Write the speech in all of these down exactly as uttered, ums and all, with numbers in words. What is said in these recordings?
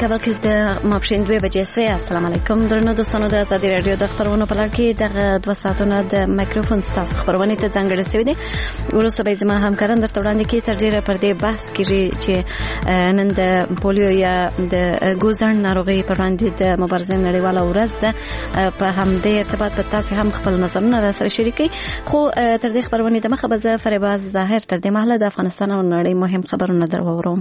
کابل کې د ماپښین دوه بجې سوی. السلام علیکم درنو دوستانو، د ازادي رادیو د خبرونو په لړ کې دغه دوه ساعتونه د مایکروفون ستاسو خبرونه ته ځانګړي شوی دي. ورسته به زما همکاران درته وړاندې کوي تر ډیره پر دې بحث کیږي چې نن د پولیو یا د ګوزن ناروغي پر وړاندې د مبارزې نړیواله ورځ ده. په همدې ارتباط په تاسو هم خپل نظرونه را سره شریکي. خو تر دې خبرونه د مخه به زه فریباز ظاهر تر دې مهاله د افغانستان او نړۍ مهم خبرونه درو.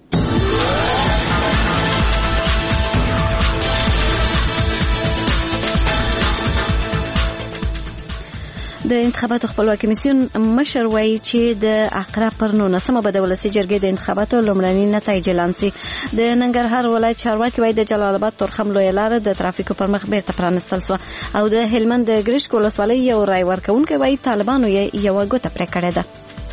د انتخاباتو خپلواکي کمیسیون مشر وایي چې د عقرب پر نولسمه به د ولسي جرګې د انتخاباتو لومړني نتایج اعلان شي. د ننګرهار ولایت چارواکي وایي د جلال آباد تورخم لویه لاره د ترافیکو پر مخ بیرته پرانستل شوه او د هلمند د ګرشک ولسوالۍ یو رای ورکوونکی وایي طالبانو یې یوه ګوته پرې کړې ده.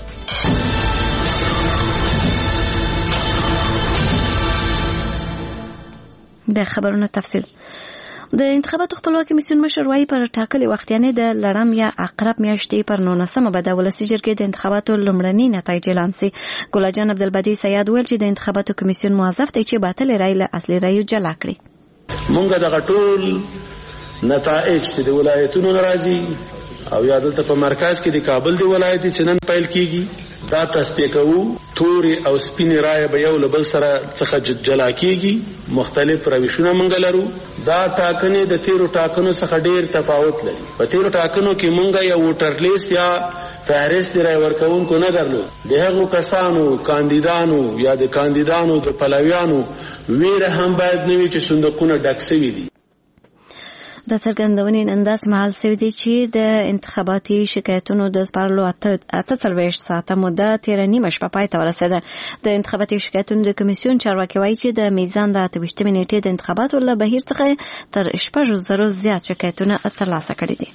د خبرونو تفصیل. د انتخاباتو خپلواکي کمیسیون مشر وایي پر ټاکلي وخت یعنې د لړم یا عقرب میاشتې پر نولسمه به د ولسي جرګې د انتخاباتو لومړني نتایج اعلان شي. ګل جان عبدالبدی سیاد ویل چې د انتخاباتو کمیسیون موظف دی چې باطل رای له اصلي رایو جلا کړي. مونږ دغه ټول نتایج چې د ولایتونو راځي او یا دلته په مرکز کې د کابل دی ولایت چې نن پیل کیږي دا تصفیه کوو. توري او سپینې رایه به یو له بل سره څخه جلا کیږي. مختلف روشونه مونږ لرو. دا ټاکنې د تیرو ټاکنو څخه ډیر تفاوت لري. په تیرو ټاکنو کې مونږ یو ووټر لیست یا فهرست رای ورکوونکو نه درلود. د هغو کسانو کاندیدانو یا د کاندیدانو د پلویانو ویره هم باید نه وي چې صندوقونه ډک شوي دي. د څرګندونې نن داسې مهال شوی دی چې د انتخاباتي شکایتونو د سپارلو اته څلوېښت ساعته موده تېره نیمه شپه پای ته ورسېده. د انتخاباتي شکایتونو د کمیسیون چارواکي وایي چې د میزان د اته ویشتمې نیټې د انتخاباتو له بهیر څخه تر شپږو زرو زیات شکایتونه ترلاسه کړي دي.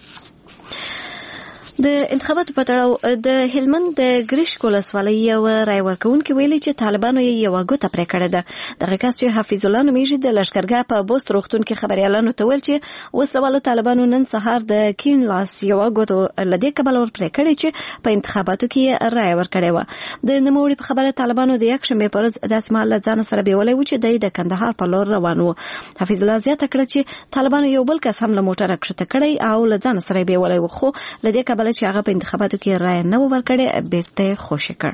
د انتخاباتو په تړاو د هلمند د ګرشک ولسوالۍ یو رای ورکوونکی ویلي چې طالبانو یې یوه ګوته پرې کړې ده. دغه کس چې حفیظ الله نومیږي د لښکرګاه په بوست روغتون کې خبریالانو ته ویل چې وسلوالو طالبانو نن سهار د کین لاس یوه ګوته له دې کبله ور پرې کړې چې په انتخاباتو کې یې رای ورکړې وه. د نوموړي په خبره طالبانو د یکشنبې په ورځ داسې مهال له ځانه سره بیولی و چې دی د کندهار په لور روان و. حفیظ الله زیاته کړه چې طالبانو یو بل کس هم له موټره کښته کړی او له ځانه سره یې بیولی و، خو له دې کبله چې هغه په انتخاباتو کې رای نه ورکړي بیرته خوشی کړ.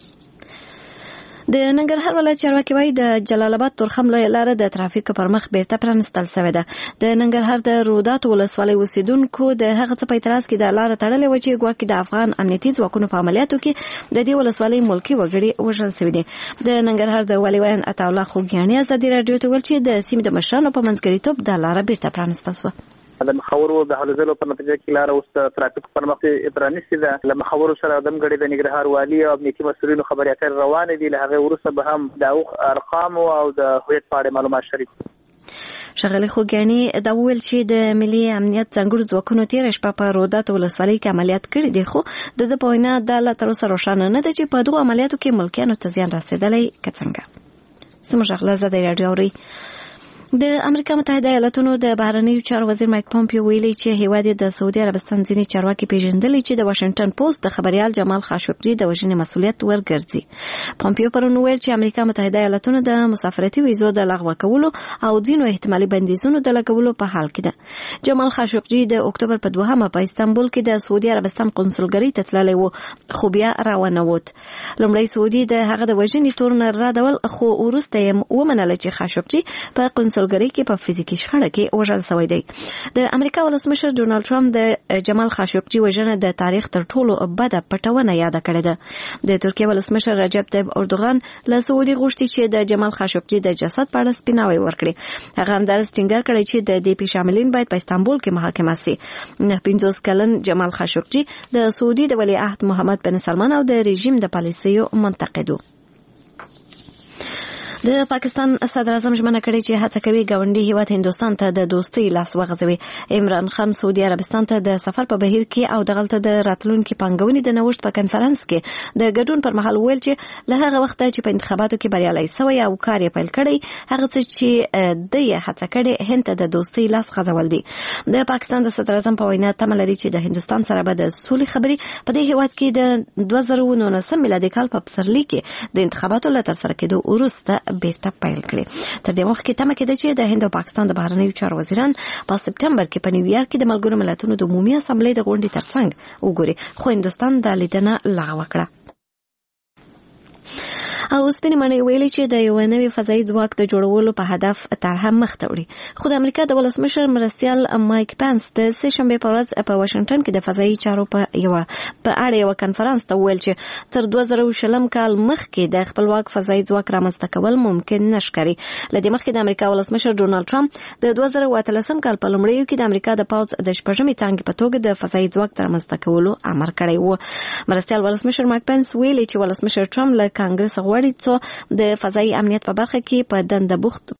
د ننګرهار ولایت چارواکي وایي د جلال آباد تورخم لویه لاره د ترافیکو پر مخ بیرته پرانستل شوې ده. د ننګرهار د روداتو ولسوالۍ اوسیدونکو د هغه څه په اعتراض کې د لاره تړلې وه چې ګواکې د افغان امنیتي ځواکونو په عملیاتو کې د دې ولسوالۍ ملکي وګړي وژل شوي دي. د ننګرهار د والي ویان عطاالله خوږیاڼي ازادي راډیو ته ویل چې د سیمې د مشرانو په منځګړیتوب دا لاره بیرته پرانستل شوه. د مخاورو د حلزلو په نتیجه کې لاره اوس ترافیک پر مخ پرانیستې ده. له مخاورو سره دمګړي د ننګرهار والي او امنیتي مسؤلینو خبرې اترې روانې دي. له هغې وروسته به هم د ارقام او د هویت په اړه معلومات شریک. ښاغلي خوږیاڼي دا وویل چې د ملي امنیت ځانګړو ځواکونو تېره شپه په روداتو ولسوالۍ کې عملیات کړي دي، خو د ده په وینا دا لا تر اوسه روښانه نه ده چې په دغو عملیاتو کې ملکیانو ته زیان رسېدلی که څنګه. زموږ اغله زده راډیو اورئ. د امریکا متحده ایالاتونو د بهرنیو چارو وزیر مایک پومپیو ویلي چې هیواد د سعودي عربستان ځینې چارواکي پیژندلي چې د واشنگټن پوسټ د خبریال جمال خاشقجي د وژنې مسؤلیت ورګرځي. پومپیو پرون ویل چې امریکا متحده ایالاتونو د مسافرتي ویزو د لغوه کولو او ځینو احتمالي بندیزونو د لګولو په حال کې ده. جمال خاشقجي د اکتوبر په دوهمه په استانبول کې د سعودي عربستان قونسلګرۍ ته تللی و، خو بیا راونوت. لومړی سعودي د هغه د وژنې تور نه رادول، خو وروسته یې ومنله چې خاشقجي په قونسلګرۍ کې په فزیکي شخړه کې وژل شوی دی. د امریکا ولسمشر ډونالد ټرمپ د جمال خاشقجي وژنه د تاریخ تر ټولو بده پټونه یاد کړې ده. د ترکیه ولسمشر رجب طیب اردوغان له سعودي غوښتي چې د جمال خاشقجي د جسد په اړه سپیناوی ورکړي. هغه همدارس ټینګار کړی چې د دې پیښې عاملین باید په استانبول کې محاکمه شي. پنځوس کلن جمال خاشقجي د سعودي د ولیعهد محمد بن سلمان او د رژیم د پالیسیو منتقد و. د پاکستان صدر اعظم ژمنه کړې چې هڅه کوي ګاونډي هیواد هندوستان ته د دوستۍ لاس وغځوي. عمران خان سعودي عربستان ته د سفر په بهیر کې او دغلته د راتلونکي پانګونې د نوښت په کنفرانس کې د ګډون پر مهال ویل چې له هغه وخته چې په انتخاباتو کې بریالی شوی او کار یې پیل کړی، هغه څه چې د یې هڅه کړې هند ته د دوستۍ لاس غځول دي. د پاکستان د صدر اعظم په وینا تمه لري چې د هندوستان سره به د سولې خبرې په دې هیواد کې د دوه زره نولسم میلادي کال په پسرلي کې د انتخاباتو له ترسره کېدو وروسته بیرته پیل کړي. تر دې مخکې تمه کېده چې د هند او پاکستان د بهرنیو چارو وزیران په سپټمبر کې په نیویارک کې د ملګرو ملتونو د عمومي اسامبلې د غونډې ترڅنګ وګوري، خو هندوستان د لیدنه لغوه کړه. او سپینې مڼې ویلي چې د یو نوي فضایي ځواک د جوړولو په هدف طرحه مخته وړي. خو د امریکا د ولسمشر مرستیال مایک پنس د سه شنبې په ورځ په واشنگټن کې د فضایي چارو په یو په اړه یو کنفرانس ته ویل چې تر دوه زره شلم کال مخکې د خپلواک فضایي ځواک رامنځته کول ممکن نشکري. لدې مخکې د امریکا ولسمشر ډونالد ټرمپ د دوه زره اتلسم کال په لومړیو کې د امریکا د پوځ د شپږمې څانګې په توګه د فضایي ځواک رامنځته کولو امر کړی و. مرستیال ولسمشر مایک پنس ویلي چې ولسمشر ټرمپ له کانګرس غواړي څو د فضایي امنیت په برخه کې په دنده بوخت